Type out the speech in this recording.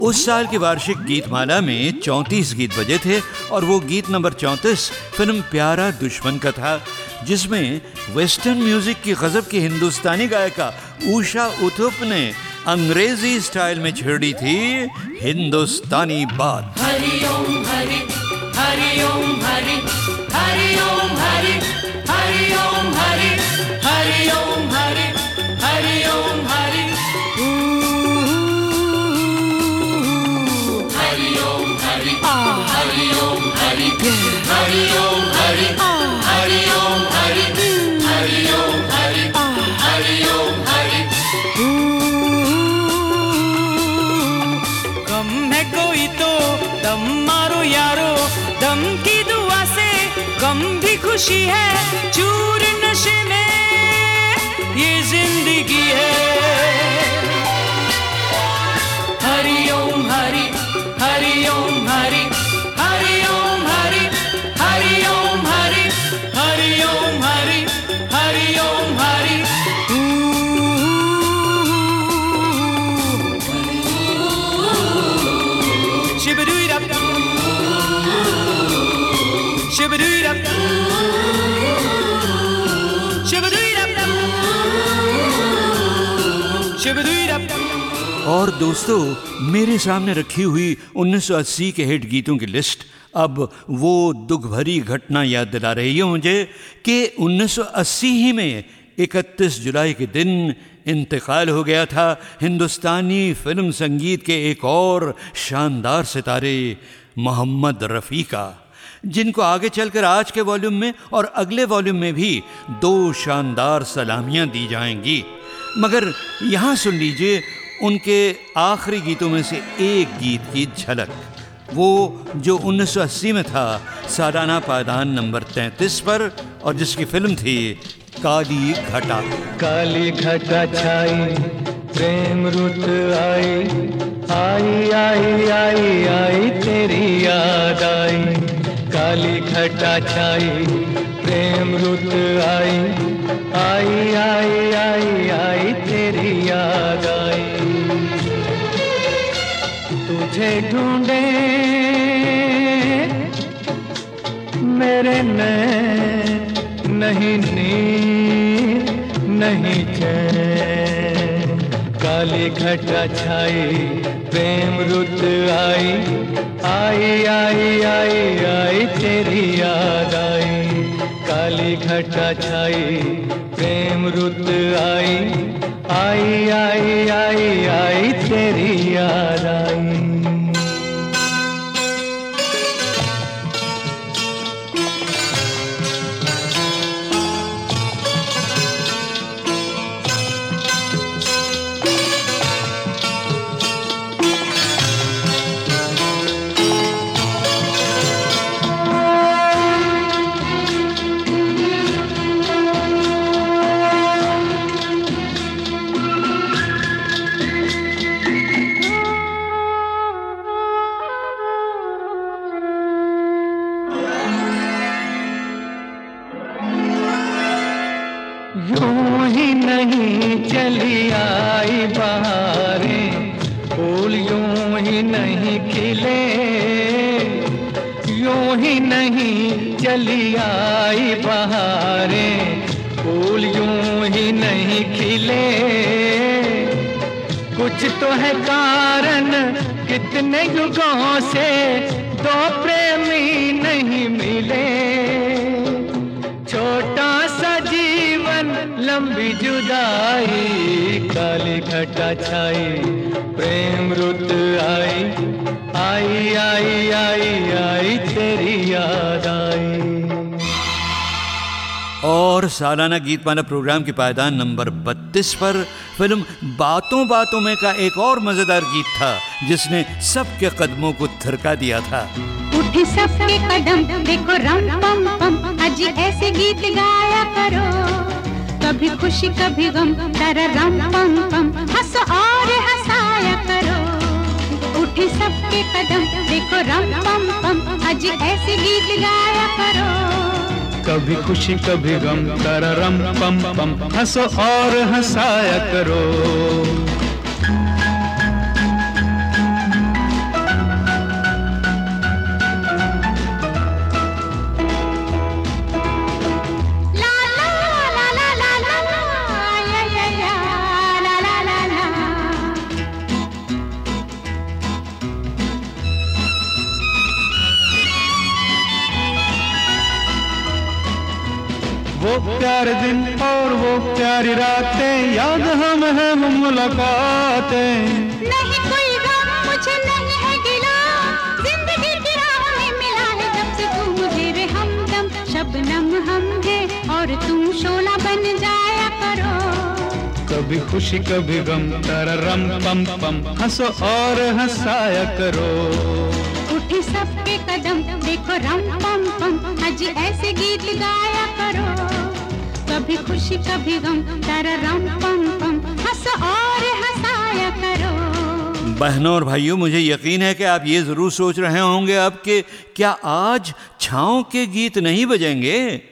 उस साल की वार्षिक गीतमाला में 34 गीत बजे थे और वो गीत नंबर 34 फिल्म प्यारा दुश्मन का था, जिसमें वेस्टर्न म्यूजिक की गजब की हिंदुस्तानी गायिका उषा उत्थुप ने अंग्रेजी स्टाइल में छेड़ी थी हिंदुस्तानी बात। हरि ओम हरि हरि ओम हरि हरि ओम हरि हरि ओम हरि हरि ओम हरि हरि ओम हरि हरि ओम हरि हरि ओम हरि हरि ओम हरि हरि ओम हरि हरि ओम हरि हरि ओम हरि। गम है कोई तो दम मारो यारो, दम की दुआ से गम भी खुशी है, चूर नशे में ये जिंदगी है। हरि ओम हरि हरि ओम हरि हरि ओम हरि हरि ओम हरि हरि ओम हरि हरि ओम हरि। और दोस्तों, मेरे सामने रखी हुई 1980 के हिट गीतों की लिस्ट अब वो दुख भरी घटना याद दिला रही है मुझे कि 1980 ही में 31 जुलाई के दिन इंतकाल हो गया था हिंदुस्तानी फिल्म संगीत के एक और शानदार सितारे मोहम्मद रफ़ी का, जिनको आगे चलकर आज के वॉल्यूम में और अगले वॉल्यूम में भी 2 शानदार सलामियां दी जाएंगी। मगर यहाँ सुन लीजिए उनके आखिरी गीतों में से एक गीत की झलक, वो जो 1980 में था सालाना पायदान नंबर 33 पर और जिसकी फिल्म थी काली घटा। काली घटा छाई प्रेम रुत आई, आई आई आई आई तेरी याद आई। काली घटा छाई प्रेम रुत आई, आई आई आई आई तेरी याद आई। तुझे ढूंढे मेरे नैन, नहीं नींद नहीं चैन। काली घटा छाई प्रेम रुत आई, आई आई आई आई तेरी याद आई। काली घटा छाई प्रेम रुत आई, आई आई आई आई तेरी याद आई। यूं ही नहीं चली आई बहारें, फूल यूं ही नहीं खिले। यूं ही नहीं चली आई बहारें, फूल यूं ही नहीं खिले। कुछ तो है कारण कितने युगों से दो प्रेमी नहीं मिले। छोटा सा जीवन लंबी जुदाई, काली घटा छाई प्रेम रुत आई, आई आई आई आई तेरी याद आई। और सालाना गीतमाला प्रोग्राम के पायदान नंबर 32 पर फिल्म बातों बातों में का एक और मजेदार गीत था जिसने सबके कदमों को थिरका दिया था। उठी सबके कदम देखो रम पम पम, अजी ऐसे गीत गाया करो। कभी खुशी कभी गम तारा रम पम पम, हंसो और हंसाया करो। उठी सबके कदम देखो रम पम पम, अजी ऐसे गीत गाया करो। कभी खुशी कभी गम तारा रम पम पम, हंसो और हंसाया करो। वो प्यारे दिन और वो प्यारी रातें याद हम हैं वो मुलाकातें। नहीं कोई गम मुझे नहीं है गिला, जिंदगी की राह में मिला है जब से तू मुझे रे हमदम। शबनम हम है और तुम शोला बन जाया करो। कभी खुशी कभी गम तररम पम पम, हंसो और हंसाया करो। उठे सबके कदम देखो रम पम पम, आज ऐसे गीत गाया करो। कभी खुशी कभी गम तररम पम पम, हंसो और हंसाया करो। बहनों और भाइयों, मुझे यकीन है कि आप ये ज़रूर सोच रहे होंगे अब कि क्या आज छाँव के गीत नहीं बजेंगे।